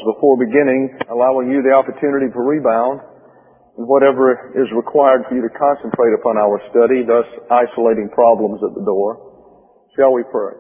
before beginning, allowing you the opportunity to rebound and whatever is required for you to concentrate upon our study, thus isolating problems at the door. Shall we pray?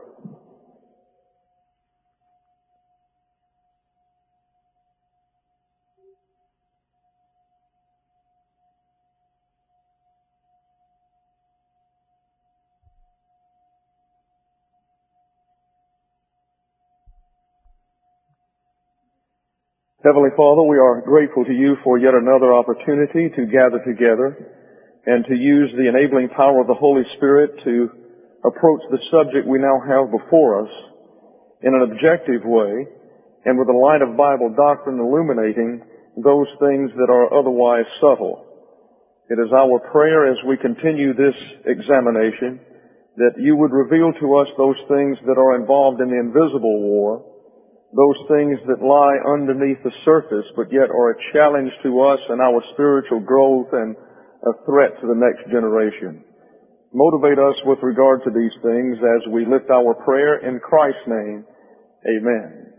Heavenly Father, we are grateful to you for yet another opportunity to gather together and to use the enabling power of the Holy Spirit to approach the subject we now have before us in an objective way and with the light of Bible doctrine illuminating those things that are otherwise subtle. It is our prayer as we continue this examination that you would reveal to us those things that are involved in the invisible war, those things that lie underneath the surface but yet are a challenge to us and our spiritual growth and a threat to the next generation. Motivate us with regard to these things as we lift our prayer in Christ's name. Amen.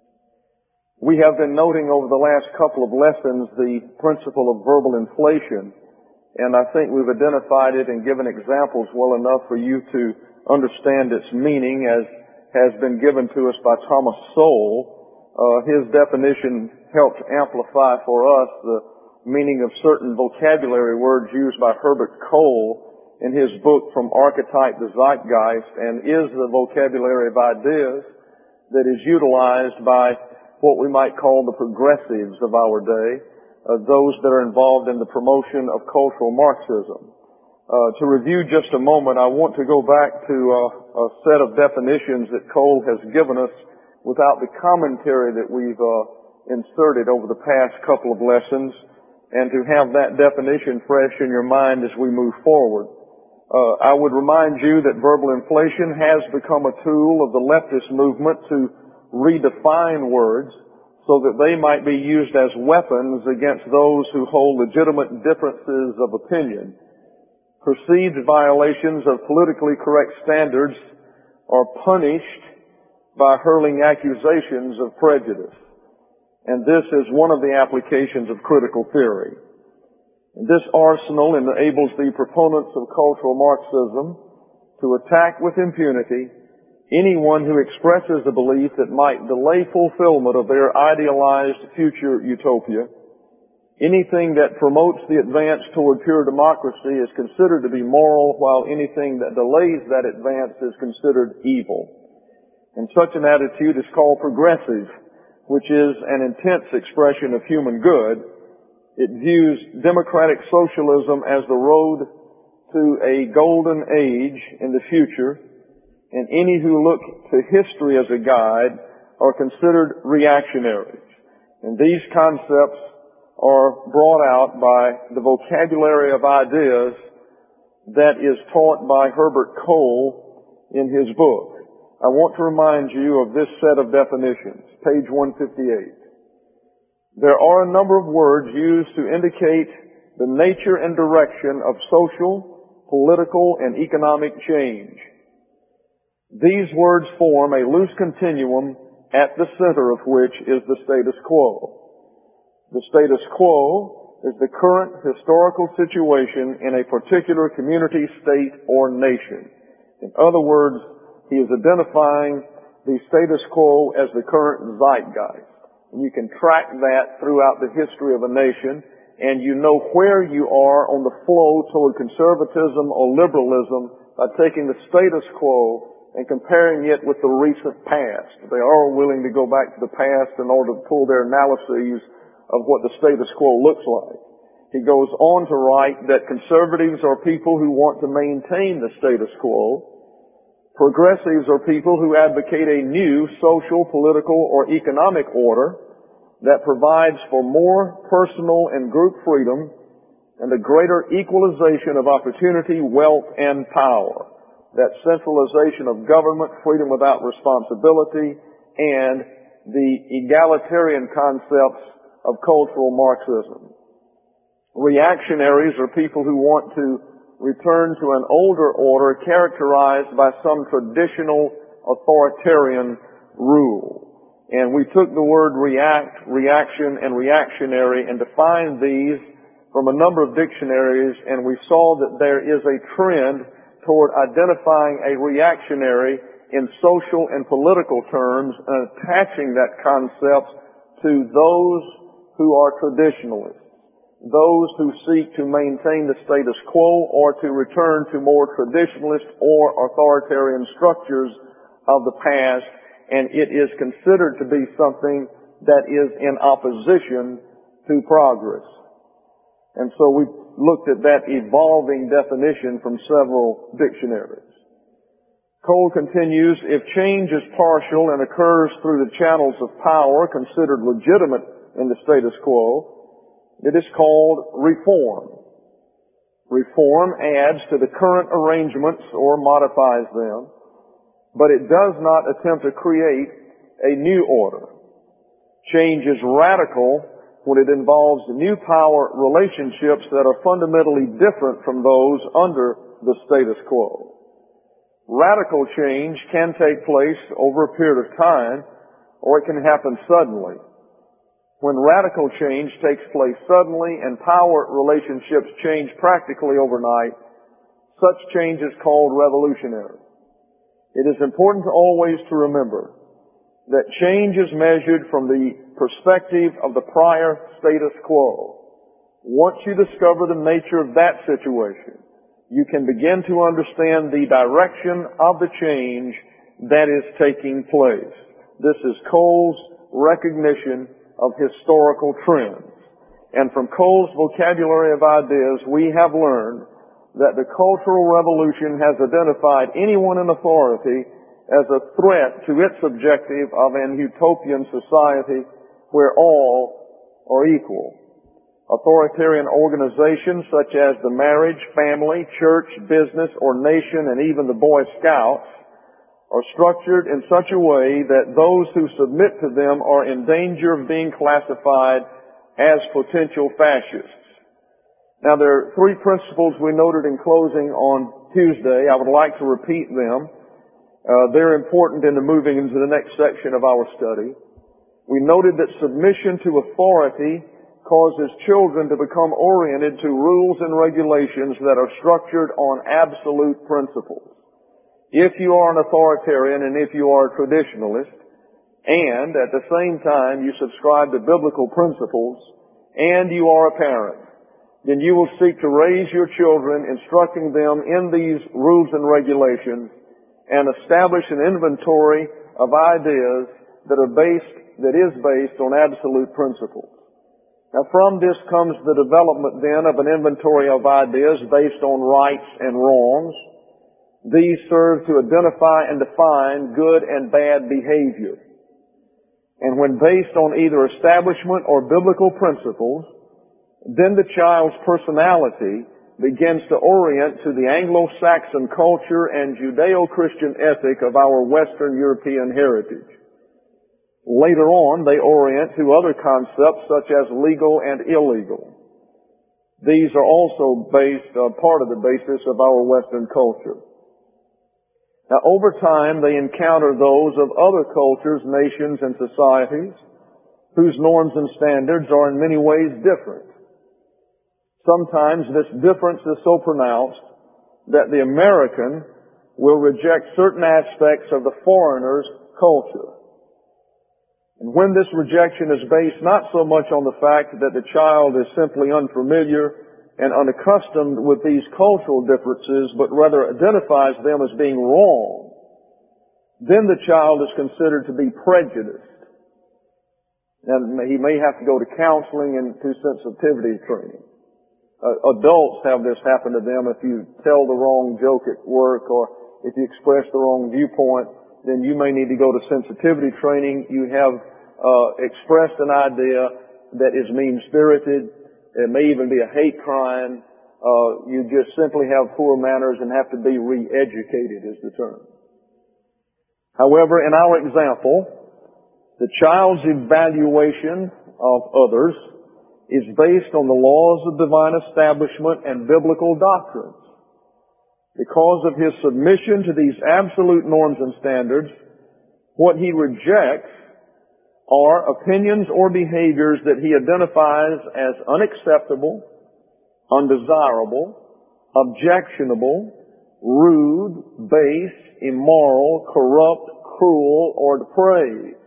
We have been noting over the last couple of lessons the principle of verbal inflation, and I think we've identified it and given examples well enough for you to understand its meaning as has been given to us by Thomas Sowell. His definition helped amplify for us the meaning of certain vocabulary words used by Herbert Cole in his book From Archetype to Zeitgeist, and is the vocabulary of ideas that is utilized by what we might call the progressives of our day, those that are involved in the promotion of cultural Marxism. To review just a moment, I want to go back to a set of definitions that Cole has given us without the commentary that we've inserted over the past couple of lessons, and to have that definition fresh in your mind as we move forward. I would remind you that verbal inflation has become a tool of the leftist movement to redefine words so that they might be used as weapons against those who hold legitimate differences of opinion. Perceived violations of politically correct standards are punished by hurling accusations of prejudice. And this is one of the applications of critical theory. And this arsenal enables the proponents of cultural Marxism to attack with impunity anyone who expresses a belief that might delay fulfillment of their idealized future utopia. Anything that promotes the advance toward pure democracy is considered to be moral, while anything that delays that advance is considered evil. And such an attitude is called progressive, which is an intense expression of human good. It views democratic socialism as the road to a golden age in the future, and any who look to history as a guide are considered reactionaries. And these concepts are brought out by the vocabulary of ideas that is taught by Herbert Cole in his book. I want to remind you of this set of definitions, page 158. There are a number of words used to indicate the nature and direction of social, political, and economic change. These words form a loose continuum at the center of which is the status quo. The status quo is the current historical situation in a particular community, state, or nation. In other words, he is identifying the status quo as the current zeitgeist. And you can track that throughout the history of a nation, and you know where you are on the flow toward conservatism or liberalism by taking the status quo and comparing it with the recent past. They are willing to go back to the past in order to pull their analyses of what the status quo looks like. He goes on to write that conservatives are people who want to maintain the status quo. Progressives are people who advocate a new social, political, or economic order that provides for more personal and group freedom and a greater equalization of opportunity, wealth, and power. That centralization of government, freedom without responsibility, and the egalitarian concepts of cultural Marxism. Reactionaries are people who want to return to an older order characterized by some traditional authoritarian rule. And we took the word react, reaction, and reactionary and defined these from a number of dictionaries, and we saw that there is a trend toward identifying a reactionary in social and political terms and attaching that concept to those who are traditionalists, those who seek to maintain the status quo or to return to more traditionalist or authoritarian structures of the past, and it is considered to be something that is in opposition to progress. And so we looked at that evolving definition from several dictionaries. Cole continues, if change is partial and occurs through the channels of power considered legitimate in the status quo, it is called reform. Reform adds to the current arrangements or modifies them, but it does not attempt to create a new order. Change is radical when it involves new power relationships that are fundamentally different from those under the status quo. Radical change can take place over a period of time, or it can happen suddenly. When radical change takes place suddenly and power relationships change practically overnight, such change is called revolutionary. It is important to always to remember that change is measured from the perspective of the prior status quo. Once you discover the nature of that situation, you can begin to understand the direction of the change that is taking place. This is Cole's recognition of historical trends. And from Cole's vocabulary of ideas, we have learned that the Cultural Revolution has identified anyone in authority as a threat to its objective of an utopian society where all are equal. Authoritarian organizations such as the marriage, family, church, business, or nation, and even the Boy Scouts are structured in such a way that those who submit to them are in danger of being classified as potential fascists. Now, there are three principles we noted in closing on Tuesday. I would like to repeat them. They're important in the moving into the next section of our study. We noted that submission to authority causes children to become oriented to rules and regulations that are structured on absolute principles. If you are an authoritarian and if you are a traditionalist, and at the same time you subscribe to biblical principles, and you are a parent, then you will seek to raise your children, instructing them in these rules and regulations, and establish an inventory of ideas that is based on absolute principles. Now, from this comes the development then of an inventory of ideas based on rights and wrongs. These serve to identify and define good and bad behavior. And when based on either establishment or biblical principles, then the child's personality begins to orient to the Anglo-Saxon culture and Judeo-Christian ethic of our Western European heritage. Later on, they orient to other concepts such as legal and illegal. These are also part of the basis of our Western culture. Now, over time, they encounter those of other cultures, nations, and societies whose norms and standards are in many ways different. Sometimes this difference is so pronounced that the American will reject certain aspects of the foreigner's culture. And when this rejection is based not so much on the fact that the child is simply unfamiliar and unaccustomed with these cultural differences, but rather identifies them as being wrong, then the child is considered to be prejudiced. And he may have to go to counseling and to sensitivity training. Adults have this happen to them. If you tell the wrong joke at work or if you express the wrong viewpoint, then you may need to go to sensitivity training. You have expressed an idea that is mean-spirited. It may even be a hate crime. You just simply have poor manners and have to be re-educated is the term. However, in our example, the child's evaluation of others is based on the laws of divine establishment and biblical doctrines. Because of his submission to these absolute norms and standards, what he rejects are opinions or behaviors that he identifies as unacceptable, undesirable, objectionable, rude, base, immoral, corrupt, cruel, or depraved.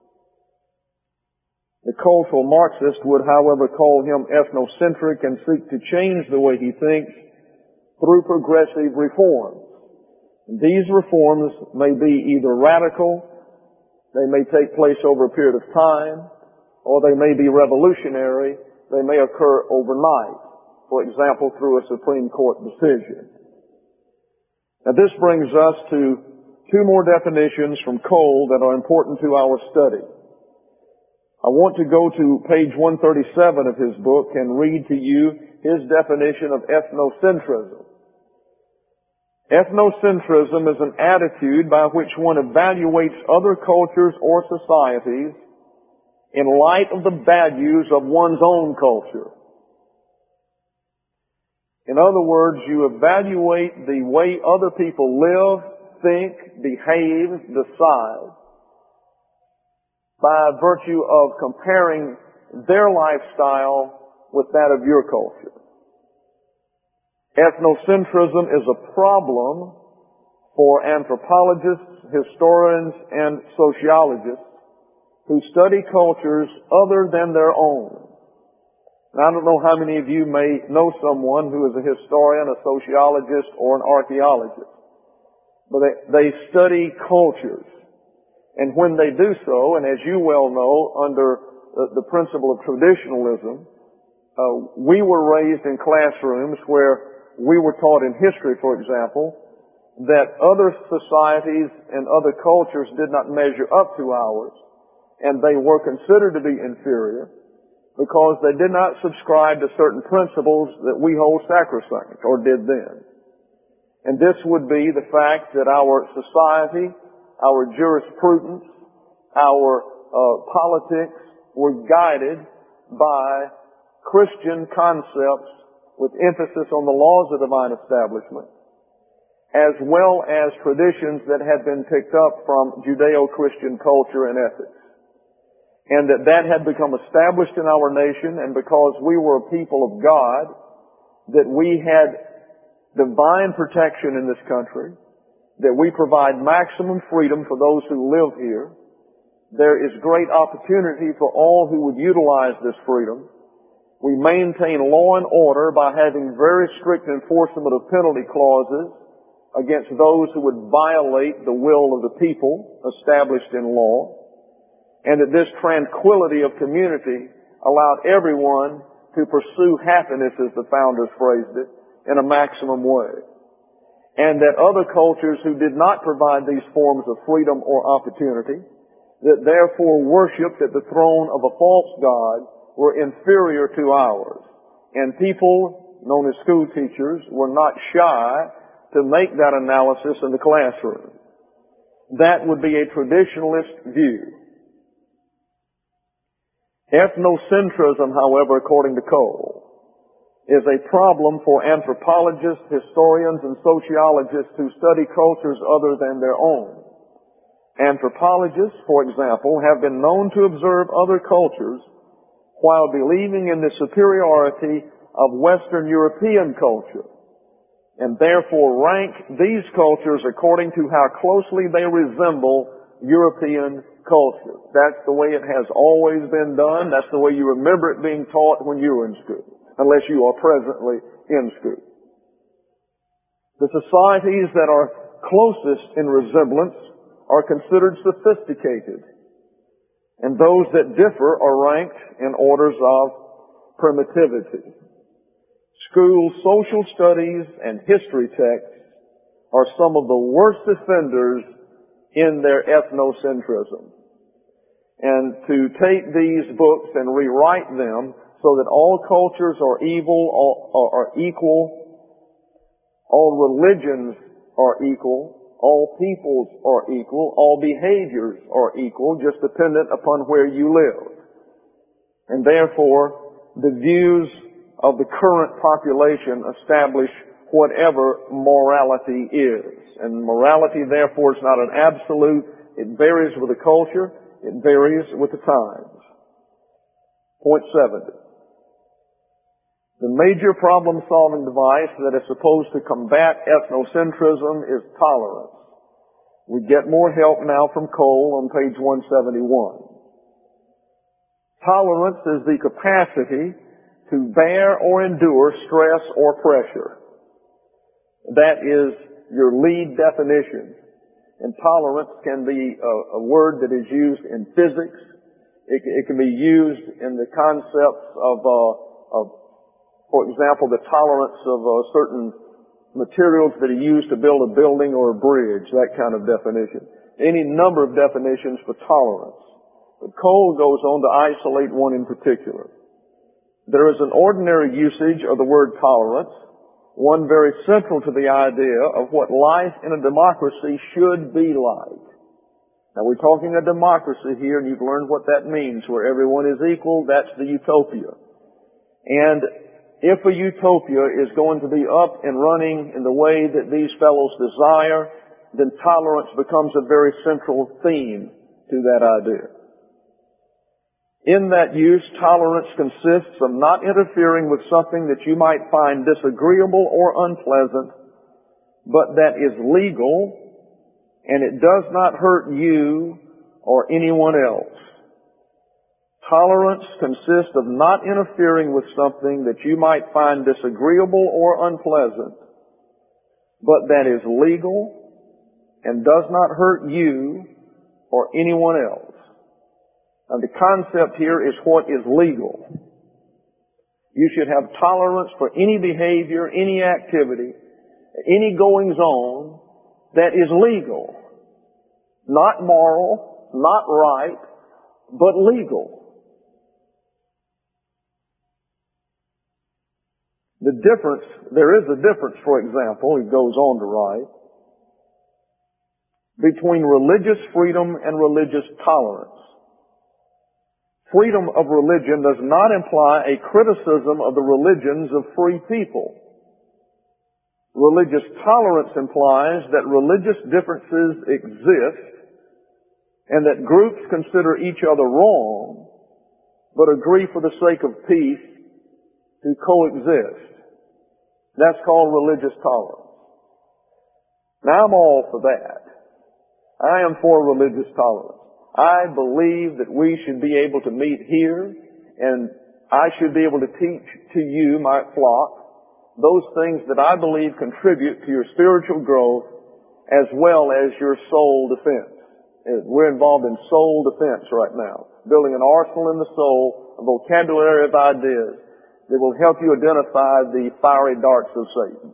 The cultural Marxist would, however, call him ethnocentric and seek to change the way he thinks through progressive reforms. These reforms may be either radical, they may take place over a period of time, or they may be revolutionary, they may occur overnight, for example, through a Supreme Court decision. Now this brings us to two more definitions from Cole that are important to our study. I want to go to page 137 of his book and read to you his definition of ethnocentrism. Ethnocentrism is an attitude by which one evaluates other cultures or societies in light of the values of one's own culture. In other words, you evaluate the way other people live, think, behave, decide by virtue of comparing their lifestyle with that of your culture. Ethnocentrism is a problem for anthropologists, historians, and sociologists who study cultures other than their own. Now, I don't know how many of you may know someone who is a historian, a sociologist, or an archaeologist, but they study cultures. And when they do so, and as you well know, under the principle of traditionalism, we were raised in classrooms where we were taught in history, for example, that other societies and other cultures did not measure up to ours, and they were considered to be inferior because they did not subscribe to certain principles that we hold sacrosanct, or did then. And this would be the fact that our society, our jurisprudence, our politics were guided by Christian concepts with emphasis on the laws of divine establishment, as well as traditions that had been picked up from Judeo-Christian culture and ethics. And that had become established in our nation, and because we were a people of God, that we had divine protection in this country, that we provide maximum freedom for those who live here. There is great opportunity for all who would utilize this freedom. We maintain law and order by having very strict enforcement of penalty clauses against those who would violate the will of the people established in law. And that this tranquility of community allowed everyone to pursue happiness, as the founders phrased it, in a maximum way. And that other cultures who did not provide these forms of freedom or opportunity, that therefore worshipped at the throne of a false god, were inferior to ours. And people, known as school teachers, were not shy to make that analysis in the classroom. That would be a traditionalist view. Ethnocentrism, however, according to Cole, is a problem for anthropologists, historians, and sociologists who study cultures other than their own. Anthropologists, for example, have been known to observe other cultures while believing in the superiority of Western European culture, and therefore rank these cultures according to how closely they resemble European culture. That's the way it has always been done. That's the way you remember it being taught when you were in school, unless you are presently in school. The societies that are closest in resemblance are considered sophisticated, and those that differ are ranked in orders of primitivity. School social studies and history texts are some of the worst offenders in their ethnocentrism. And to take these books and rewrite them so that all cultures are evil, are equal, all religions are equal, all peoples are equal, all behaviors are equal, just dependent upon where you live. And therefore, the views of the current population establish whatever morality is. And morality, therefore, is not an absolute. It varies with the culture. It varies with the times. Point 70. The major problem-solving device that is supposed to combat ethnocentrism is tolerance. We get more help now from Cole on page 171. Tolerance is the capacity to bear or endure stress or pressure. That is your lead definition. And tolerance can be a word that is used in physics. It can be used in the concepts of, for example, the tolerance of certain materials that are used to build a building or a bridge, that kind of definition. Any number of definitions for tolerance. But Cole goes on to isolate one in particular. There is an ordinary usage of the word tolerance, one very central to the idea of what life in a democracy should be like. Now we're talking a democracy here, and you've learned what that means, where everyone is equal. That's the utopia. And if a utopia is going to be up and running in the way that these fellows desire, then tolerance becomes a very central theme to that idea. In that use, tolerance consists of not interfering with something that you might find disagreeable or unpleasant, but that is legal, and it does not hurt you or anyone else. Tolerance consists of not interfering with something that you might find disagreeable or unpleasant, but that is legal and does not hurt you or anyone else. And the concept here is what is legal. You should have tolerance for any behavior, any activity, any goings on that is legal. Not moral, not right, but legal. There is a difference, for example, he goes on to write, between religious freedom and religious tolerance. Freedom of religion does not imply a criticism of the religions of free people. Religious tolerance implies that religious differences exist and that groups consider each other wrong, but agree for the sake of peace to coexist. That's called religious tolerance. Now I'm all for that. I am for religious tolerance. I believe that we should be able to meet here, and I should be able to teach to you, my flock, those things that I believe contribute to your spiritual growth as well as your soul defense. We're involved in soul defense right now, building an arsenal in the soul, a vocabulary of ideas that will help you identify the fiery darts of Satan.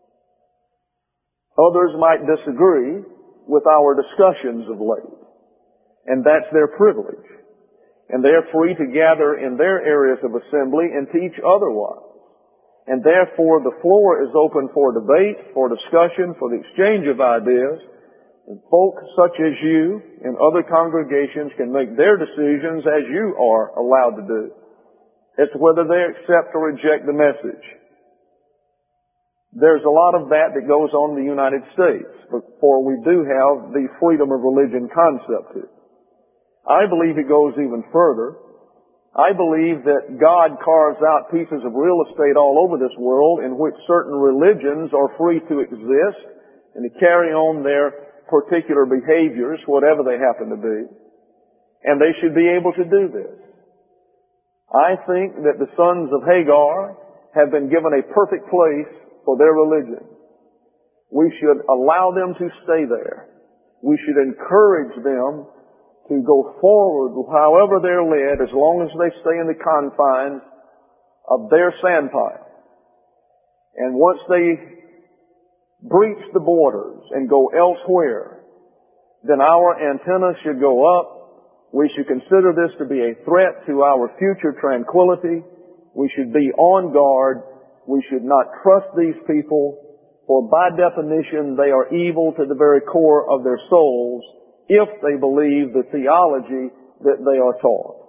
Others might disagree with our discussions of late. And that's their privilege. And they're free to gather in their areas of assembly and teach otherwise. And therefore the floor is open for debate, for discussion, for the exchange of ideas. And folk such as you and other congregations can make their decisions as you are allowed to do. It's whether they accept or reject the message. There's a lot of that goes on in the United States, for we do have the freedom of religion concept here. I believe it goes even further. I believe that God carves out pieces of real estate all over this world in which certain religions are free to exist and to carry on their particular behaviors, whatever they happen to be. And they should be able to do this. I think that the sons of Hagar have been given a perfect place for their religion. We should allow them to stay there. We should encourage them to go forward however they're led, as long as they stay in the confines of their sandpile. And once they breach the borders and go elsewhere, then our antennas should go up. We should consider this to be a threat to our future tranquility. We should be on guard. We should not trust these people, for by definition they are evil to the very core of their souls, if they believe the theology that they are taught.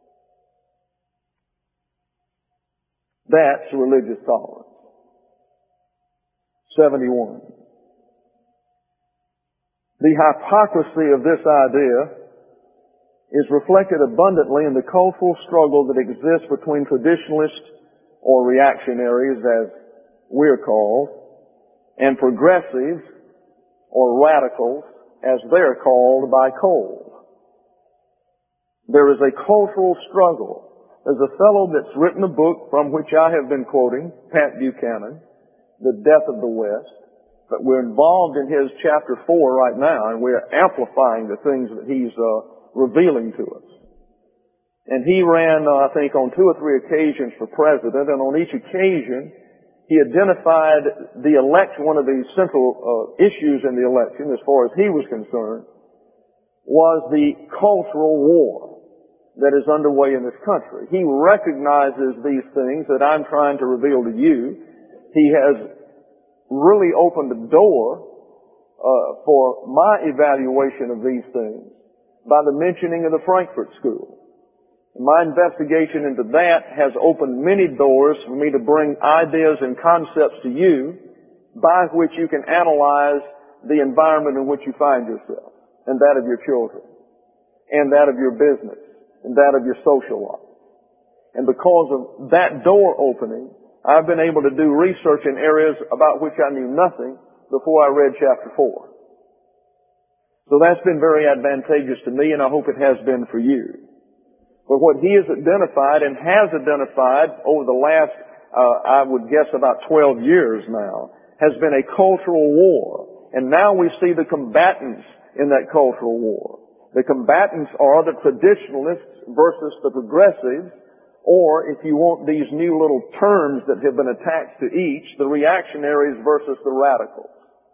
That's religious tolerance. 71. The hypocrisy of this idea is reflected abundantly in the cultural struggle that exists between traditionalists or reactionaries, as we're called, and progressives or radicals, as they're called by Cole. There is a cultural struggle. There's a fellow that's written a book from which I have been quoting, Pat Buchanan, The Death of the West. But we're involved in his chapter 4 right now, and we're amplifying the things that he's revealing to us. And he ran, I think, on 2 or 3 occasions for president, and on each occasion, he identified the election, one of the central issues in the election, as far as he was concerned, was the cultural war that is underway in this country. He recognizes these things that I'm trying to reveal to you. He has really opened the door for my evaluation of these things by the mentioning of the Frankfurt School. My investigation into that has opened many doors for me to bring ideas and concepts to you by which you can analyze the environment in which you find yourself, and that of your children, and that of your business, and that of your social life. And because of that door opening, I've been able to do research in areas about which I knew nothing before I read chapter 4. So that's been very advantageous to me, and I hope it has been for you. But what he has identified and has identified over the last, I would guess about 12 years now, has been a cultural war. And now we see the combatants in that cultural war. The combatants are the traditionalists versus the progressives, or if you want these new little terms that have been attached to each, the reactionaries versus the radicals.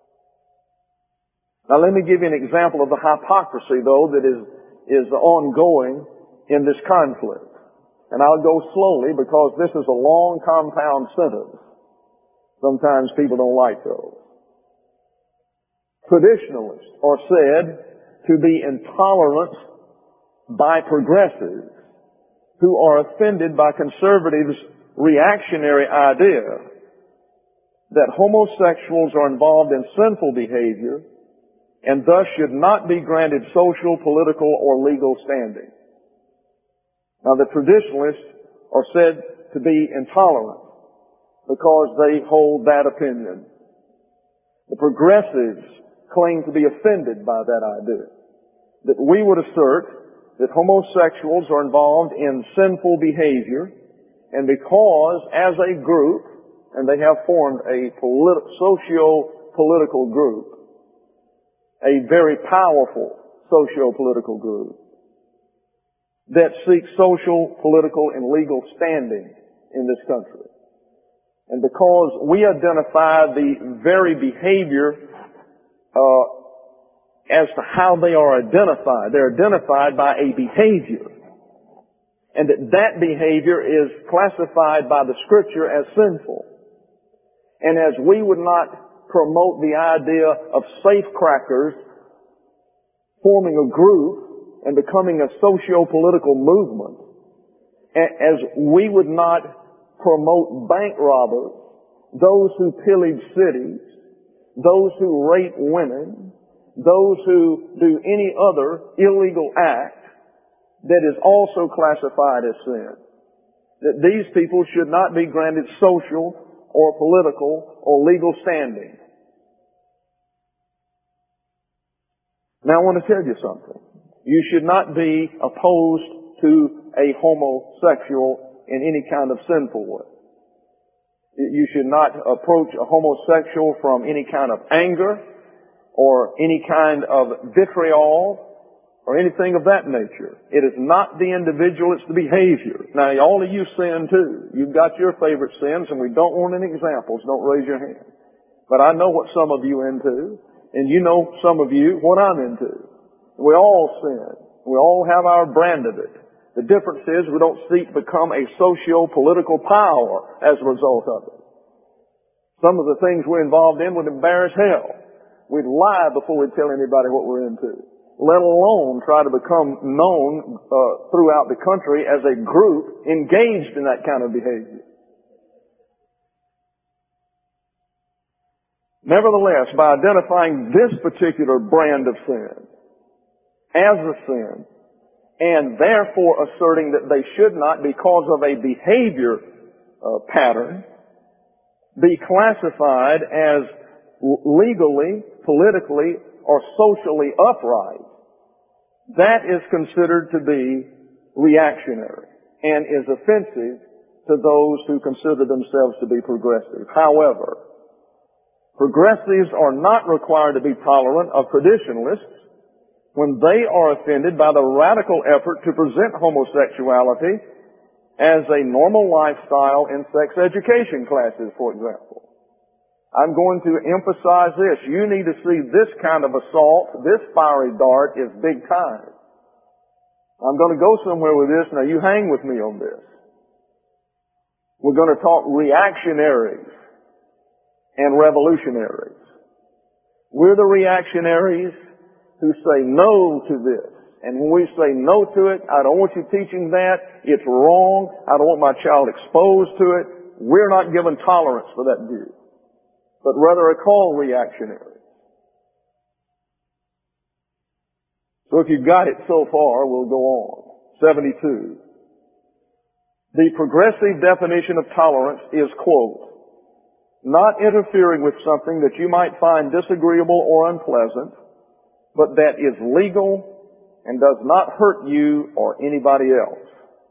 Now let me give you an example of the hypocrisy, though, that is ongoing in this conflict. And I'll go slowly because this is a long compound sentence. Sometimes people don't like those. Traditionalists are said to be intolerant by progressives who are offended by conservatives' reactionary idea that homosexuals are involved in sinful behavior and thus should not be granted social, political, or legal standing. Now, the traditionalists are said to be intolerant because they hold that opinion. The progressives claim to be offended by that idea. That we would assert that homosexuals are involved in sinful behavior, and because as a group, and they have formed a socio-political group, a very powerful socio-political group, that seeks social, political, and legal standing in this country. And because we identify the very behavior as to how they are identified, they're identified by a behavior. And that behavior is classified by the Scripture as sinful. And as we would not promote the idea of safecrackers forming a group and becoming a socio-political movement, as we would not promote bank robbers, those who pillage cities, those who rape women, those who do any other illegal act that is also classified as sin, that these people should not be granted social or political or legal standing. Now I want to tell you something. You should not be opposed to a homosexual in any kind of sinful way. You should not approach a homosexual from any kind of anger or any kind of vitriol or anything of that nature. It is not the individual, it's the behavior. Now, all of you sin too. You've got your favorite sins, and we don't want any examples. Don't raise your hand. But I know what some of you into, and you know some of you what I'm into. We all sin. We all have our brand of it. The difference is we don't seek to become a socio-political power as a result of it. Some of the things we're involved in would embarrass hell. We'd lie before we'd tell anybody what we're into, let alone try to become known throughout the country as a group engaged in that kind of behavior. Nevertheless, by identifying this particular brand of sin as a sin, and therefore asserting that they should not, because of a behavior pattern, be classified as legally, politically, or socially upright, that is considered to be reactionary and is offensive to those who consider themselves to be progressive. However, progressives are not required to be tolerant of traditionalists when they are offended by the radical effort to present homosexuality as a normal lifestyle in sex education classes, for example. I'm going to emphasize this. You need to see this kind of assault, this fiery dart, is big time. I'm going to go somewhere with this. Now, you hang with me on this. We're going to talk reactionaries and revolutionaries. We're the reactionaries who say no to this. And when we say no to it, I don't want you teaching that. It's wrong. I don't want my child exposed to it. We're not given tolerance for that view, but rather are called reactionary. So if you've got it so far, we'll go on. 72. The progressive definition of tolerance is, quote, not interfering with something that you might find disagreeable or unpleasant, but that is legal and does not hurt you or anybody else.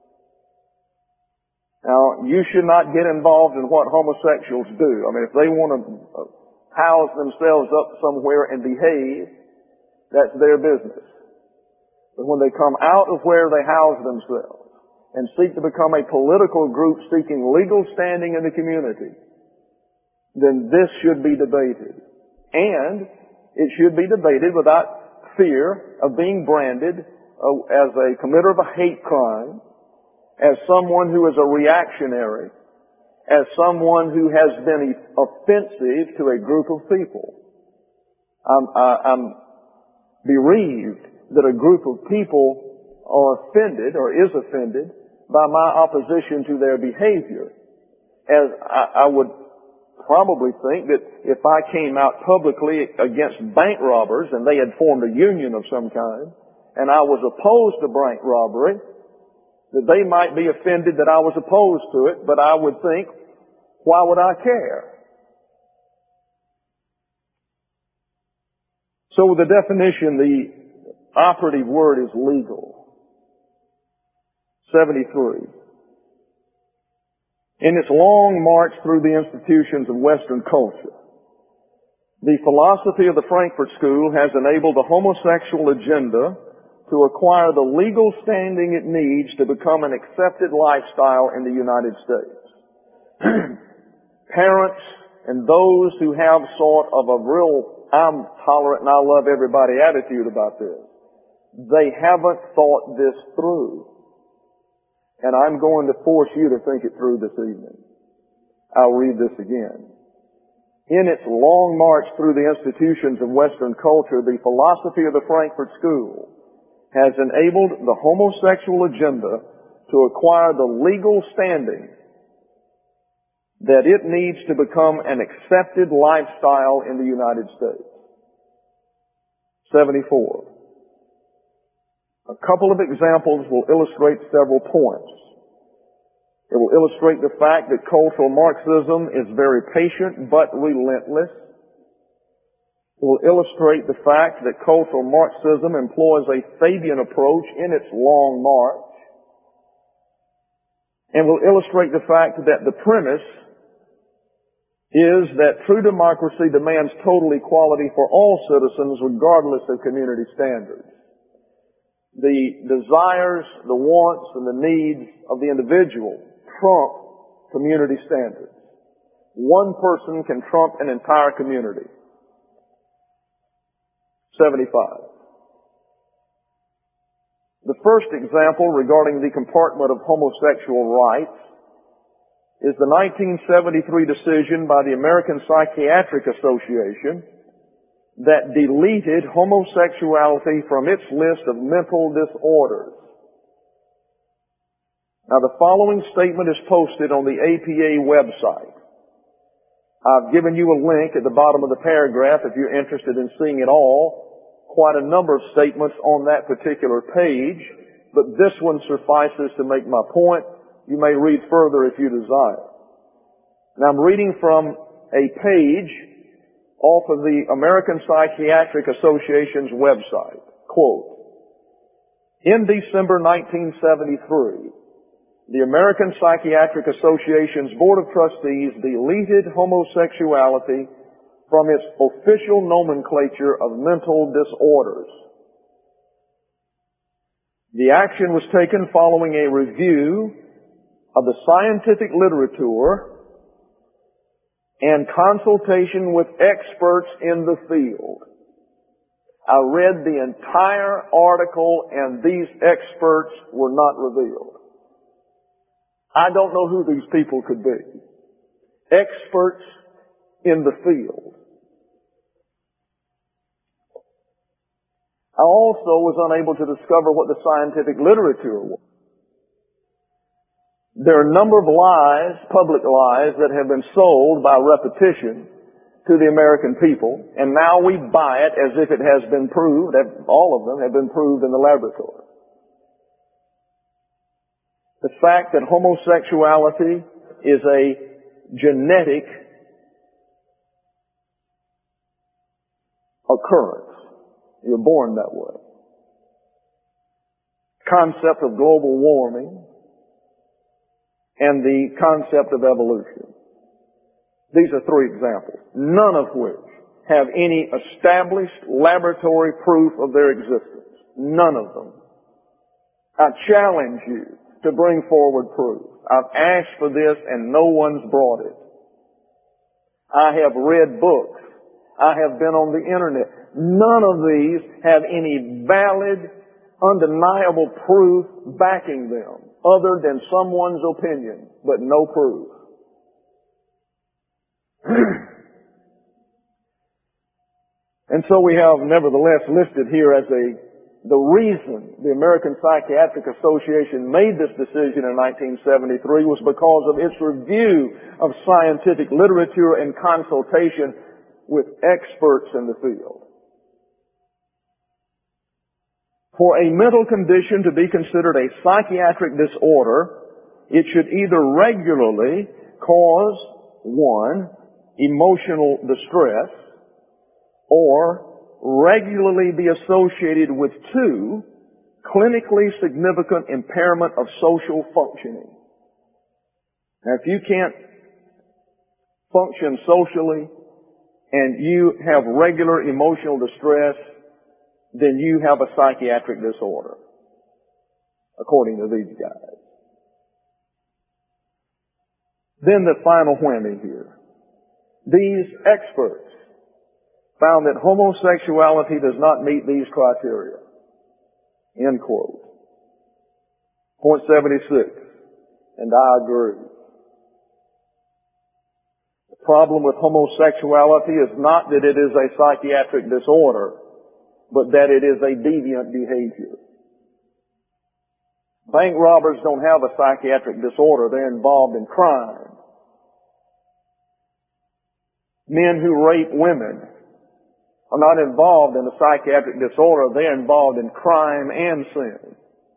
Now, you should not get involved in what homosexuals do. I mean, if they want to house themselves up somewhere and behave, that's their business. But when they come out of where they house themselves and seek to become a political group seeking legal standing in the community, then this should be debated. And it should be debated without fear of being branded as a committer of a hate crime, as someone who is a reactionary, as someone who has been offensive to a group of people. I'm bereaved that a group of people are offended or is offended by my opposition to their behavior. As I would probably think that if I came out publicly against bank robbers and they had formed a union of some kind, and I was opposed to bank robbery, that they might be offended that I was opposed to it, but I would think, why would I care? So with the definition, the operative word is legal. 73. In its long march through the institutions of Western culture, the philosophy of the Frankfurt School has enabled the homosexual agenda to acquire the legal standing it needs to become an accepted lifestyle in the United States. Parents and those who have sort of a real I'm tolerant and I love everybody attitude about this, they haven't thought this through. And I'm going to force you to think it through this evening. I'll read this again. In its long march through the institutions of Western culture, the philosophy of the Frankfurt School has enabled the homosexual agenda to acquire the legal standing that it needs to become an accepted lifestyle in the United States. 74. A couple of examples will illustrate several points. It will illustrate the fact that cultural Marxism is very patient but relentless. It will illustrate the fact that cultural Marxism employs a Fabian approach in its long march. And will illustrate the fact that the premise is that true democracy demands total equality for all citizens regardless of community standards. The desires, the wants, and the needs of the individual trump community standards. One person can trump an entire community. 75. The first example regarding the compartment of homosexual rights is the 1973 decision by the American Psychiatric Association that deleted homosexuality from its list of mental disorders. Now, the following statement is posted on the APA website. I've given you a link at the bottom of the paragraph if you're interested in seeing it all. Quite a number of statements on that particular page but this one suffices to make my point. You may read further if you desire. Now I'm reading from a page off of the American Psychiatric Association's website. Quote, in December 1973, the American Psychiatric Association's Board of Trustees deleted homosexuality from its official nomenclature of mental disorders. The action was taken following a review of the scientific literature and consultation with experts in the field. I read the entire article and these experts were not revealed. I don't know who these people could be. Experts in the field. I also was unable to discover what the scientific literature was. There are a number of lies, public lies, that have been sold by repetition to the American people, and now we buy it as if it has been proved, that all of them have been proved in the laboratory. The fact that homosexuality is a genetic occurrence. You're born that way. Concept of global warming and the concept of evolution. These are three examples, none of which have any established laboratory proof of their existence. None of them. I challenge you to bring forward proof. I've asked for this and no one's brought it. I have read books. I have been on the internet. None of these have any valid, undeniable proof backing them other than someone's opinion, but no proof. And so we have nevertheless listed here as the reason the American Psychiatric Association made this decision in 1973 was because of its review of scientific literature and consultation with experts in the field. For a mental condition to be considered a psychiatric disorder, it should either regularly cause, 1, emotional distress, or regularly be associated with 2, clinically significant impairment of social functioning. Now, if you can't function socially and you have regular emotional distress, then you have a psychiatric disorder, according to these guys. Then the final whammy here. These experts found that homosexuality does not meet these criteria. End quote. Point 76. And I agree. The problem with homosexuality is not that it is a psychiatric disorder, but that it is a deviant behavior. Bank robbers don't have a psychiatric disorder. They're involved in crime. Men who rape women are not involved in a psychiatric disorder. They're involved in crime and sin.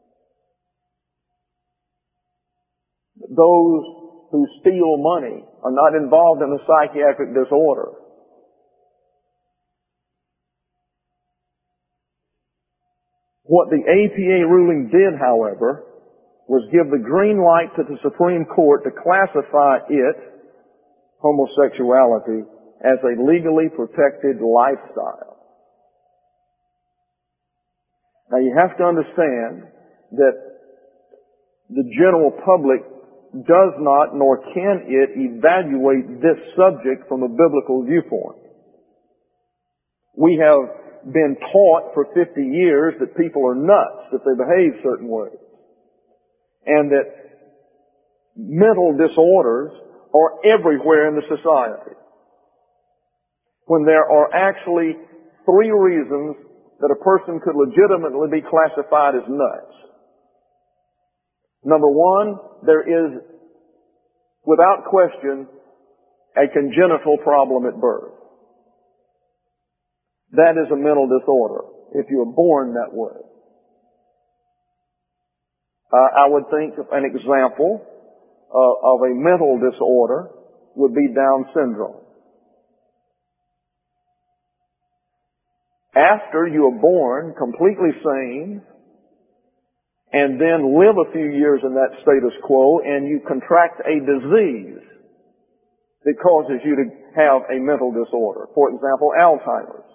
Those who steal money are not involved in a psychiatric disorder. What the APA ruling did, however, was give the green light to the Supreme Court to classify it, homosexuality, as a legally protected lifestyle. Now you have to understand that the general public does not nor can it evaluate this subject from a biblical viewpoint. We have been taught for 50 years that people are nuts if they behave certain ways, and that mental disorders are everywhere in the society, when there are actually 3 reasons that a person could legitimately be classified as nuts. Number 1, there is, without question, a congenital problem at birth. That is a mental disorder, if you are born that way. I would think an example of a mental disorder would be Down syndrome. After you are born completely sane, and then live a few years in that status quo, and you contract a disease that causes you to have a mental disorder. For example, Alzheimer's.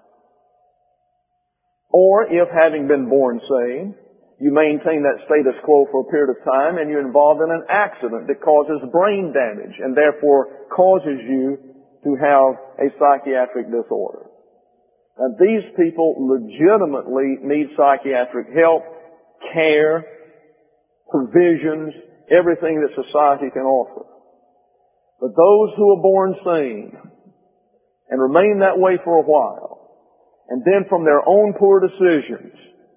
Or if, having been born sane, you maintain that status quo for a period of time and you're involved in an accident that causes brain damage and therefore causes you to have a psychiatric disorder. And these people legitimately need psychiatric help, care, provisions, everything that society can offer. But those who are born sane and remain that way for a while, and then from their own poor decisions,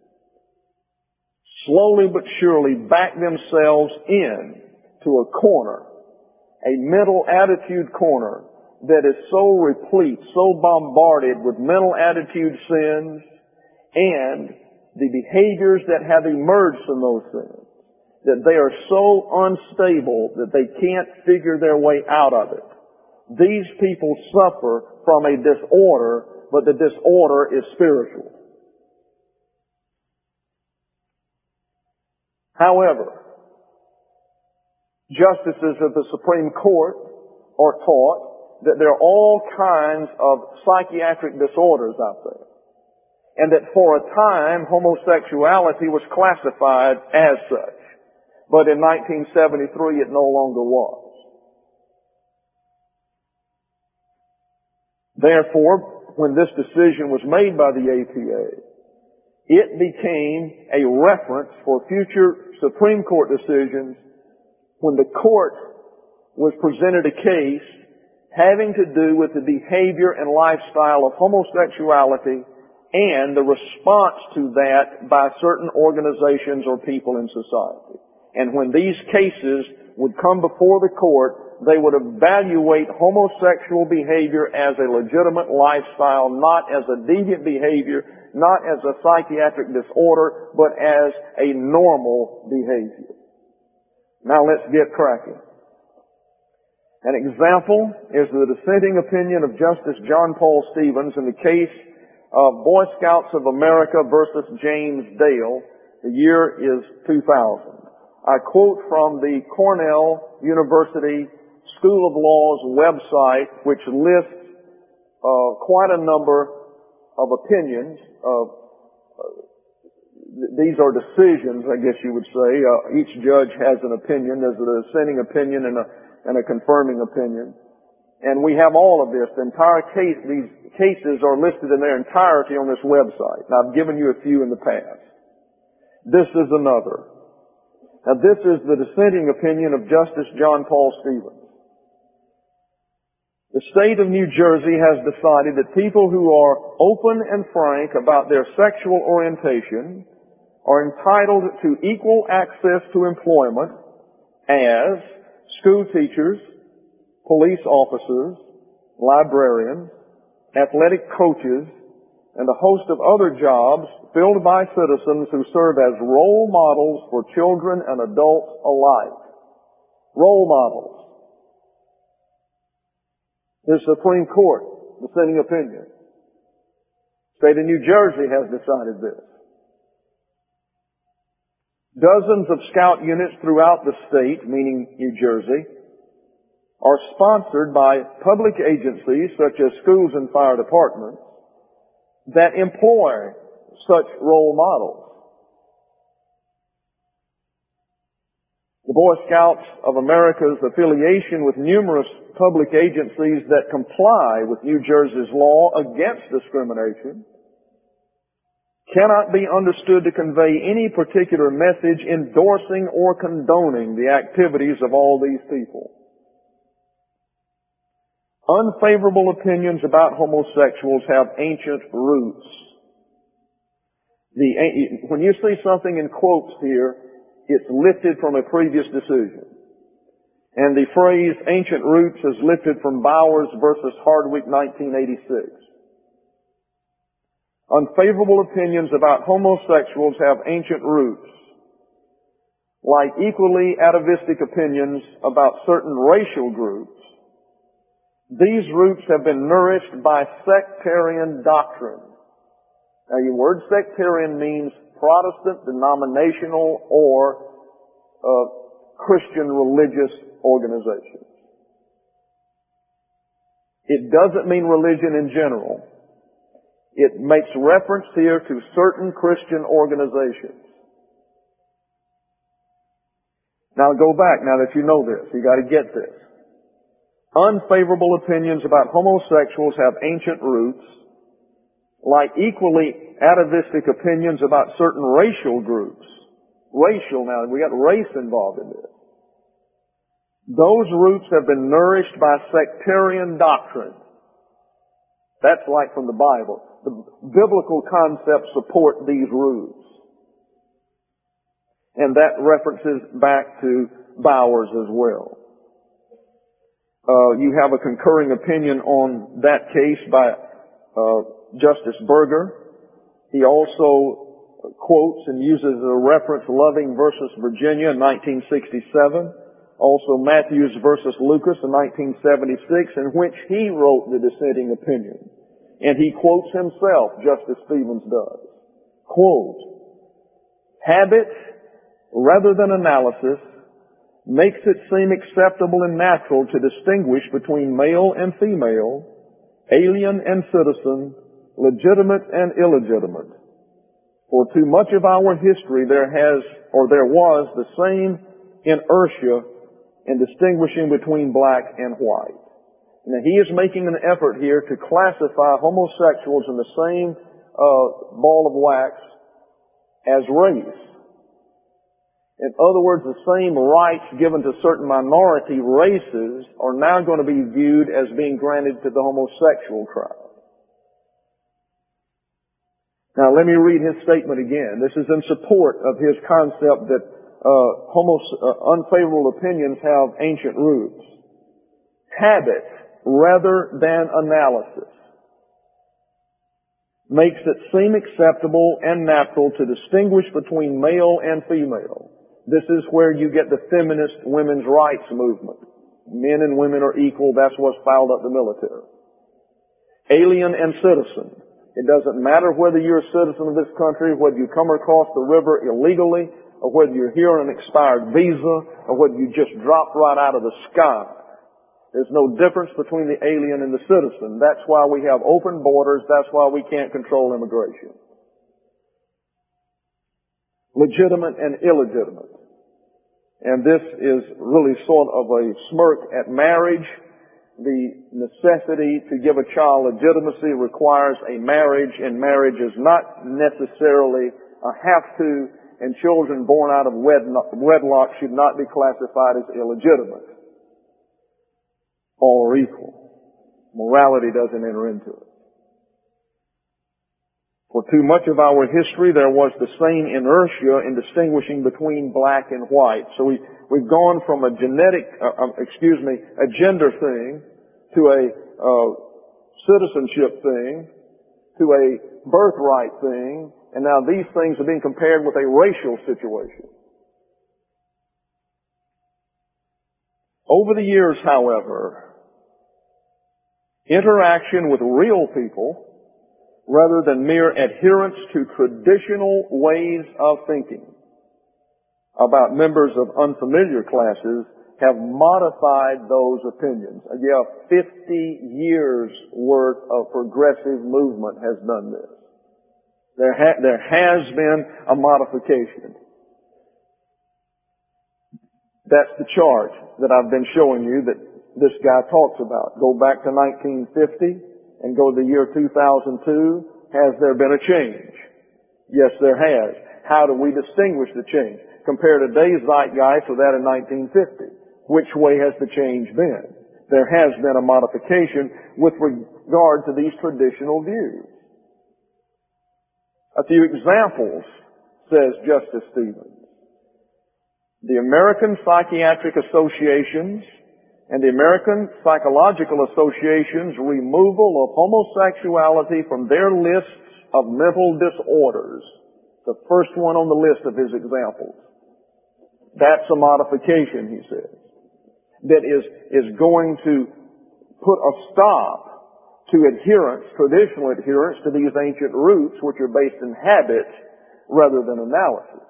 slowly but surely back themselves in to a corner, a mental attitude corner that is so replete, so bombarded with mental attitude sins and the behaviors that have emerged from those sins, that they are so unstable that they can't figure their way out of it. These people suffer from a disorder, but the disorder is spiritual. However, justices of the Supreme Court are taught that there are all kinds of psychiatric disorders out there, and that for a time homosexuality was classified as such. But in 1973 it no longer was. Therefore, when this decision was made by the APA, it became a reference for future Supreme Court decisions when the court was presented a case having to do with the behavior and lifestyle of homosexuality and the response to that by certain organizations or people in society. And when these cases would come before the court, they would evaluate homosexual behavior as a legitimate lifestyle, not as a deviant behavior, not as a psychiatric disorder, but as a normal behavior. Now let's get cracking. An example is the dissenting opinion of Justice John Paul Stevens in the case of Boy Scouts of America versus James Dale. The year is 2000. I quote from the Cornell University School of Law's website, which lists quite a number of opinions. These are decisions, I guess you would say. Each judge has an opinion. There's a dissenting opinion and a confirming opinion. And we have all of this. The entire case, these cases are listed in their entirety on this website. Now, I've given you a few in the past. This is another. Now, this is the dissenting opinion of Justice John Paul Stevens. The state of New Jersey has decided that people who are open and frank about their sexual orientation are entitled to equal access to employment as school teachers, police officers, librarians, athletic coaches, and a host of other jobs filled by citizens who serve as role models for children and adults alike. Role models. The Supreme Court, dissenting opinion. State of New Jersey has decided this. Dozens of scout units throughout the state, meaning New Jersey, are sponsored by public agencies such as schools and fire departments that employ such role models. The Boy Scouts of America's affiliation with numerous public agencies that comply with New Jersey's law against discrimination cannot be understood to convey any particular message endorsing or condoning the activities of all these people. Unfavorable opinions about homosexuals have ancient roots. When you see something in quotes here, it's lifted from a previous decision. And the phrase ancient roots is lifted from Bowers versus Hardwick, 1986. Unfavorable opinions about homosexuals have ancient roots. like equally atavistic opinions about certain racial groups, these roots have been nourished by sectarian doctrine. Now, your word sectarian means Protestant, denominational, or Christian religious organizations. It doesn't mean religion in general. It makes reference here to certain Christian organizations. Now go back, now that you know this, you gotta get this. Unfavorable opinions about homosexuals have ancient roots, like equally atavistic opinions about certain racial groups. Racial, now we got race involved in this. Those roots have been nourished by sectarian doctrine. That's like from the Bible. The biblical concepts support these roots. And that references back to Bowers as well. You have a concurring opinion on that case by Justice Berger. He also quotes and uses a reference Loving versus Virginia in 1967. Also Matthews versus Lucas in 1976, in which he wrote the dissenting opinion. And he quotes himself, Justice Stevens does. Quote, "Habit, rather than analysis, makes it seem acceptable and natural to distinguish between male and female, alien and citizen, legitimate and illegitimate. For too much of our history there was the same inertia in distinguishing between black and white." Now he is making an effort here to classify homosexuals in the same ball of wax as race. In other words, the same rights given to certain minority races are now going to be viewed as being granted to the homosexual crowd. Now let me read his statement again. This is in support of his concept that unfavorable opinions have ancient roots. Habit, rather than analysis, makes it seem acceptable and natural to distinguish between male and female. This is where you get the feminist women's rights movement. Men and women are equal. That's what's fouled up the military. Alien and citizen. It doesn't matter whether you're a citizen of this country, whether you come across the river illegally, or whether you're here on an expired visa, or whether you just dropped right out of the sky. There's no difference between the alien and the citizen. That's why we have open borders. That's why we can't control immigration. Legitimate and illegitimate. And this is really sort of a smirk at marriage. The necessity to give a child legitimacy requires a marriage, and marriage is not necessarily a have to, and children born out of wedlock should not be classified as illegitimate. All are equal. Morality doesn't enter into it. For too much of our history, there was the same inertia in distinguishing between black and white. So we've gone from a gender thing to a citizenship thing to a birthright thing, and now these things are being compared with a racial situation. Over the years, however, interaction with real people, rather than mere adherence to traditional ways of thinking about members of unfamiliar classes, have modified those opinions. Yeah, 50 years worth of progressive movement has done this. There has been a modification. That's the chart that I've been showing you that this guy talks about. Go back to 1950 and go to the year 2002. Has there been a change? Yes, there has. How do we distinguish the change? Compare today's zeitgeist with that in 1950. Which way has the change been? There has been a modification with regard to these traditional views. A few examples, says Justice Stevens. The American Psychiatric Associations and the American Psychological Association's removal of homosexuality from their lists of mental disorders. The first one on the list of his examples. That's a modification, he says, that is going to put a stop to adherence, traditional adherence to these ancient roots, which are based in habit rather than analysis.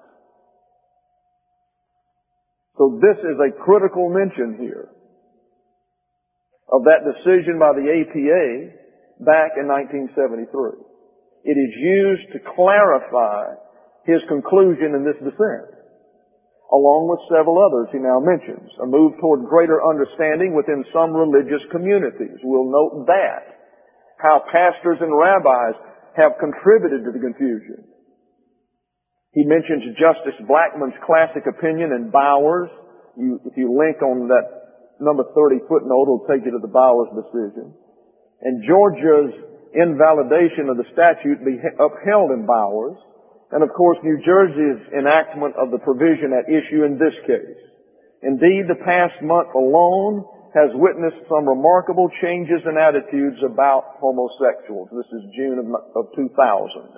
So this is a critical mention here of that decision by the APA back in 1973. It is used to clarify his conclusion in this dissent, along with several others he now mentions. A move toward greater understanding within some religious communities. We'll note that. How pastors and rabbis have contributed to the confusion. He mentions Justice Blackmun's classic opinion in Bowers. If you link on that number 30 footnote, it'll take you to the Bowers decision. And Georgia's invalidation of the statute be upheld in Bowers. And of course, New Jersey's enactment of the provision at issue in this case. Indeed, the past month alone has witnessed some remarkable changes in attitudes about homosexuals. This is June of 2000.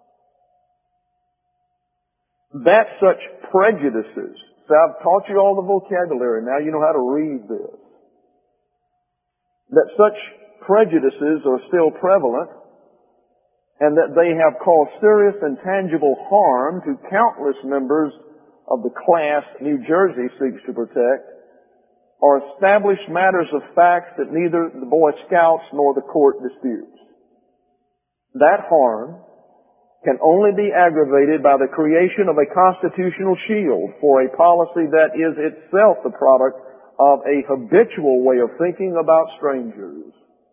That such prejudices, so I've taught you all the vocabulary, now you know how to read this. That such prejudices are still prevalent and that they have caused serious and tangible harm to countless members of the class New Jersey seeks to protect are established matters of facts that neither the Boy Scouts nor the court disputes. That harm can only be aggravated by the creation of a constitutional shield for a policy that is itself the product of a habitual way of thinking about strangers.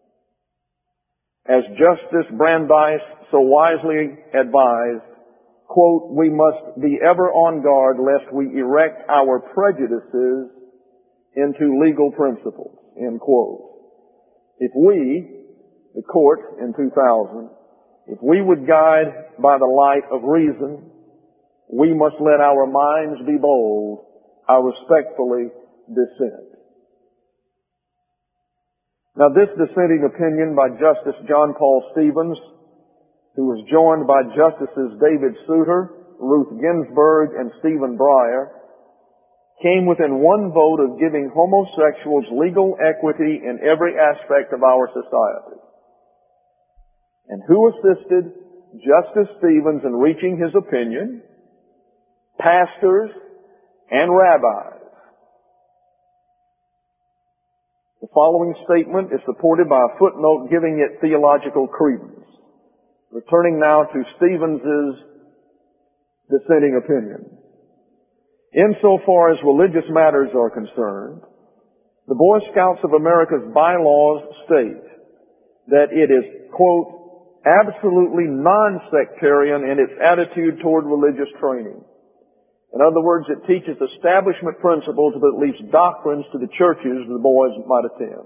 As Justice Brandeis so wisely advised, quote, we must be ever on guard lest we erect our prejudices into legal principles, end quote. If we, the court in 2000, if we would guide by the light of reason, we must let our minds be bold. I respectfully dissent. Now this dissenting opinion by Justice John Paul Stevens, who was joined by Justices David Souter, Ruth Ginsburg, and Stephen Breyer, came within one vote of giving homosexuals legal equity in every aspect of our society. And who assisted Justice Stevens in reaching his opinion? Pastors and rabbis. The following statement is supported by a footnote giving it theological credence. Returning now to Stevens' dissenting opinion. Insofar as religious matters are concerned, the Boy Scouts of America's bylaws state that it is, quote, absolutely non-sectarian in its attitude toward religious training. In other words, it teaches establishment principles of at least doctrines to the churches the boys might attend.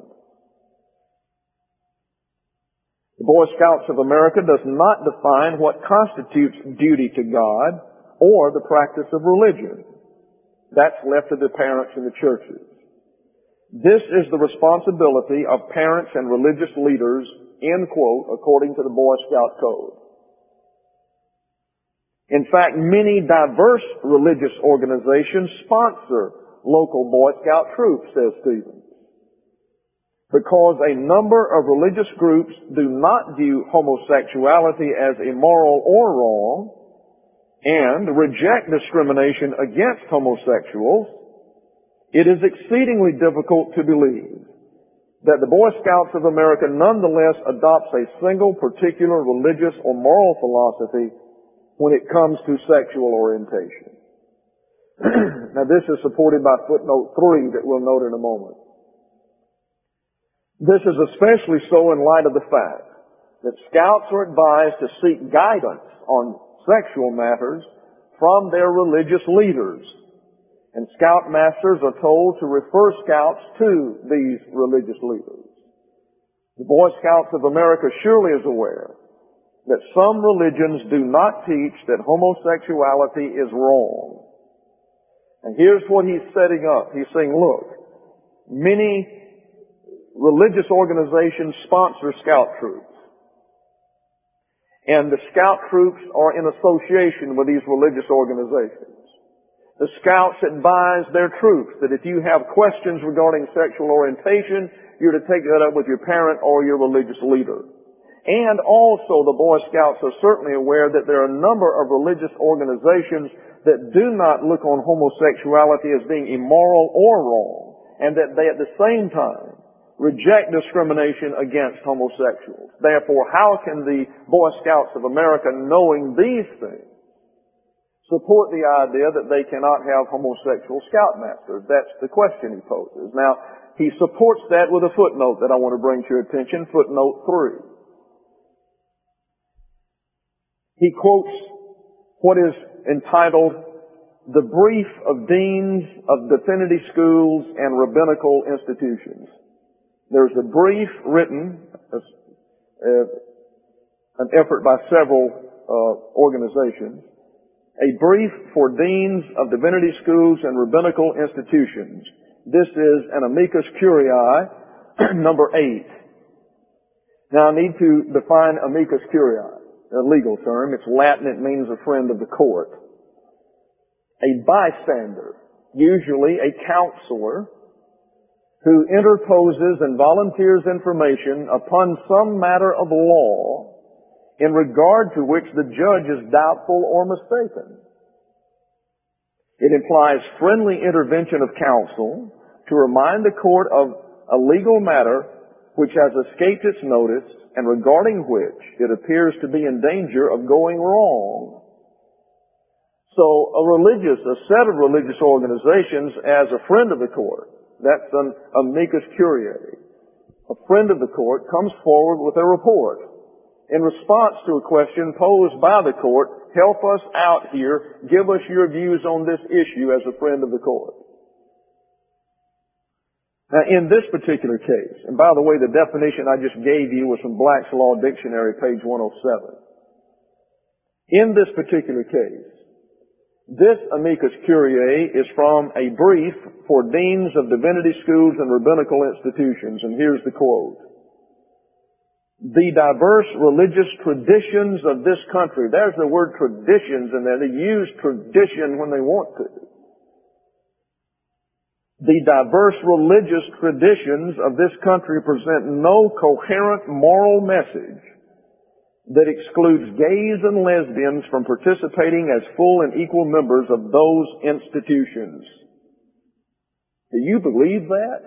The Boy Scouts of America does not define what constitutes duty to God or the practice of religion. That's left to the parents and the churches. This is the responsibility of parents and religious leaders, end quote, according to the Boy Scout Code. In fact, many diverse religious organizations sponsor local Boy Scout troops, says Stevens, because a number of religious groups do not view homosexuality as immoral or wrong and reject discrimination against homosexuals. It is exceedingly difficult to believe that the Boy Scouts of America nonetheless adopts a single particular religious or moral philosophy when it comes to sexual orientation. Now this is supported by footnote 3 that we'll note in a moment. This is especially so in light of the fact that Scouts are advised to seek guidance on sexual matters from their religious leaders. And Scout masters are told to refer Scouts to these religious leaders. The Boy Scouts of America surely is aware that some religions do not teach that homosexuality is wrong. And here's what he's setting up. He's saying, look, many religious organizations sponsor Scout troops. And the Scout troops are in association with these religious organizations. The Scouts advise their troops that if you have questions regarding sexual orientation, you're to take that up with your parent or your religious leader. And also the Boy Scouts are certainly aware that there are a number of religious organizations that do not look on homosexuality as being immoral or wrong, and that they at the same time reject discrimination against homosexuals. Therefore, how can the Boy Scouts of America, knowing these things, support the idea that they cannot have homosexual scoutmasters? That's the question he poses. Now, he supports that with a footnote that I want to bring to your attention, footnote 3. He quotes what is entitled The Brief of Deans of Divinity Schools and Rabbinical Institutions. There's a brief written, an effort by several organizations, a brief for deans of divinity schools and rabbinical institutions. This is an amicus curiae, number 8. Now I need to define amicus curiae, a legal term. It's Latin. It means a friend of the court. A bystander, usually a counselor, who interposes and volunteers information upon some matter of law in regard to which the judge is doubtful or mistaken. It implies friendly intervention of counsel to remind the court of a legal matter which has escaped its notice and regarding which it appears to be in danger of going wrong. So a set of religious organizations as a friend of the court, that's an amicus curiae. A friend of the court comes forward with a report in response to a question posed by the court. Help us out here. Give us your views on this issue as a friend of the court. Now, in this particular case, and by the way, the definition I just gave you was from Black's Law Dictionary, page 107. In this particular case, this amicus curiae is from a brief for deans of divinity schools and rabbinical institutions, and here's the quote. The diverse religious traditions of this country. There's the word traditions in there. They use tradition when they want to. The diverse religious traditions of this country present no coherent moral message that excludes gays and lesbians from participating as full and equal members of those institutions. Do you believe that?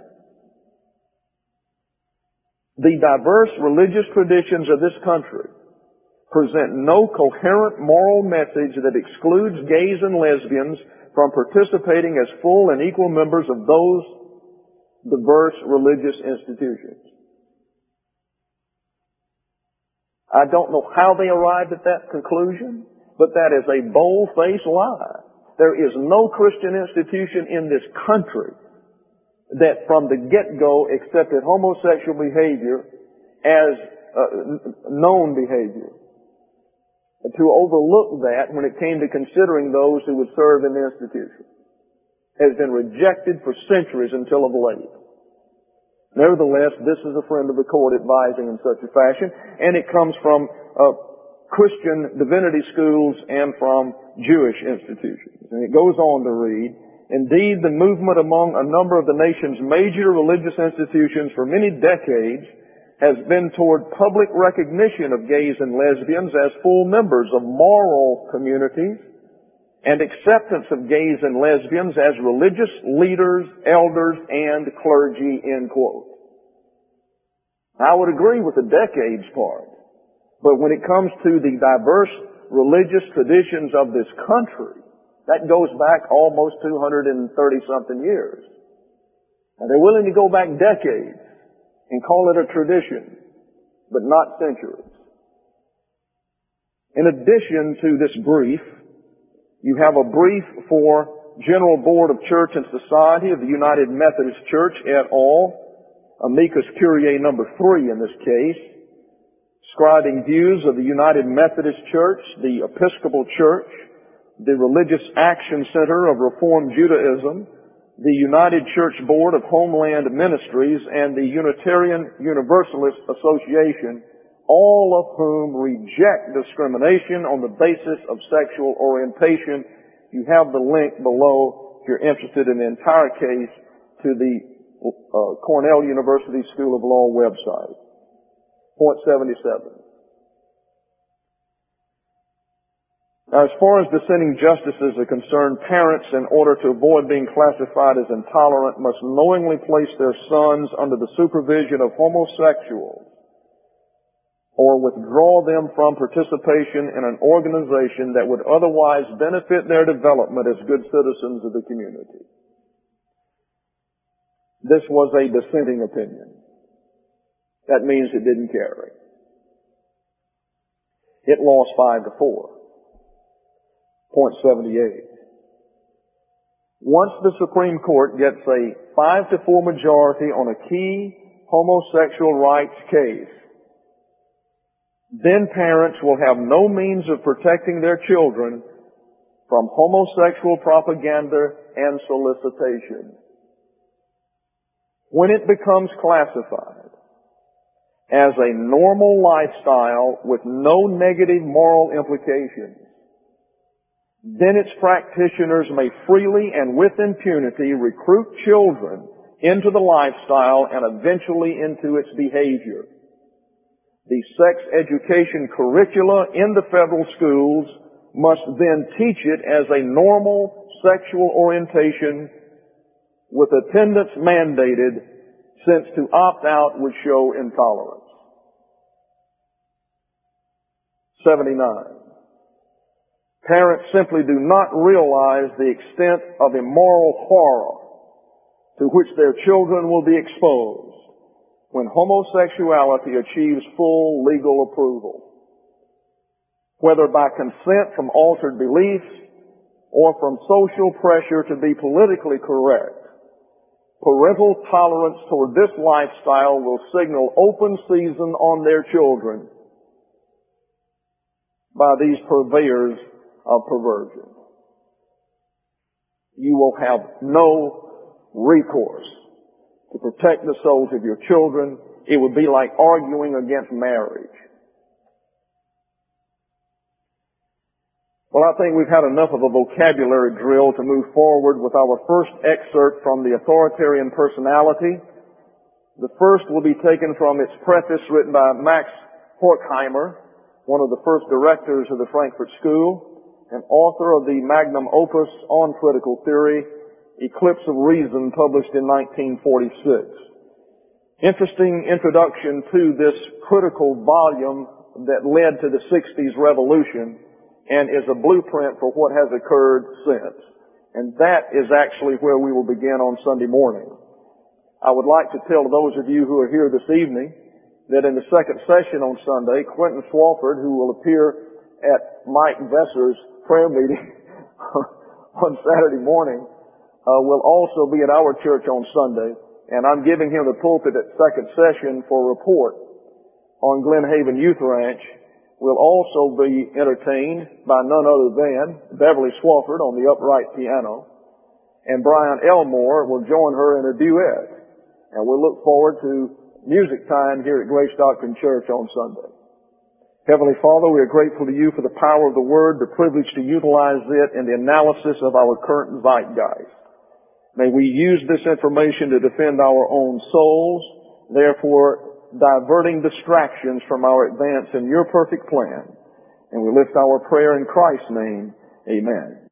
The diverse religious traditions of this country present no coherent moral message that excludes gays and lesbians from participating as full and equal members of those diverse religious institutions. I don't know how they arrived at that conclusion, but that is a bold-faced lie. There is no Christian institution in this country that from the get-go accepted homosexual behavior as known behavior. To overlook that when it came to considering those who would serve in the institution has been rejected for centuries until of late. Nevertheless, this is a friend of the court advising in such a fashion, and it comes from Christian divinity schools and from Jewish institutions. And it goes on to read, indeed, the movement among a number of the nation's major religious institutions for many decades has been toward public recognition of gays and lesbians as full members of moral communities and acceptance of gays and lesbians as religious leaders, elders, and clergy, end quote. I would agree with the decades part, but when it comes to the diverse religious traditions of this country, that goes back almost 230-something years. Now, they're willing to go back decades and call it a tradition, but not centuries. In addition to this brief, you have a brief for General Board of Church and Society of the United Methodist Church et al., amicus curiae number 3 in this case, describing views of the United Methodist Church, the Episcopal Church, the Religious Action Center of Reformed Judaism, the United Church Board of Homeland Ministries, and the Unitarian Universalist Association, all of whom reject discrimination on the basis of sexual orientation You have the link below if you're interested in the entire case to the Cornell University School of Law website. Point 77. Now, as far as dissenting justices are concerned, parents, in order to avoid being classified as intolerant, must knowingly place their sons under the supervision of homosexuals or withdraw them from participation in an organization that would otherwise benefit their development as good citizens of the community. This was a dissenting opinion. That means it didn't carry. It lost 5-4. Point 78. Once the Supreme Court gets a 5-4 majority on a key homosexual rights case, then parents will have no means of protecting their children from homosexual propaganda and solicitation. When it becomes classified as a normal lifestyle with no negative moral implications, then its practitioners may freely and with impunity recruit children into the lifestyle and eventually into its behavior. The sex education curricula in the federal schools must then teach it as a normal sexual orientation with attendance mandated, since to opt out would show intolerance. 79. Parents simply do not realize the extent of immoral horror to which their children will be exposed when homosexuality achieves full legal approval, whether by consent from altered beliefs or from social pressure to be politically correct. Parental tolerance toward this lifestyle will signal open season on their children by these purveyors of perversion. You will have no recourse to protect the souls of your children. It would be like arguing against marriage. Well, I think we've had enough of a vocabulary drill to move forward with our first excerpt from The Authoritarian Personality. The first will be taken from its preface written by Max Horkheimer, one of the first directors of the Frankfurt School, and author of the magnum opus on critical theory, Eclipse of Reason, published in 1946. Interesting introduction to this critical volume that led to the 60s revolution and is a blueprint for what has occurred since. And that is actually where we will begin on Sunday morning. I would like to tell those of you who are here this evening that in the second session on Sunday, Quentin Swafford, who will appear at Mike Vesser's prayer meeting on Saturday morning, will also be at our church on Sunday, and I'm giving him the pulpit at second session for a report on Glen Haven Youth Ranch. Will also be entertained by none other than Beverly Swafford on the upright piano, and Brian Elmore will join her in a duet, and we'll look forward to music time here at Grace Doctrine Church on Sunday. Heavenly Father, we are grateful to you for the power of the Word, the privilege to utilize it in the analysis of our current zeitgeist. May we use this information to defend our own souls, therefore diverting distractions from our advance in your perfect plan. And we lift our prayer in Christ's name. Amen.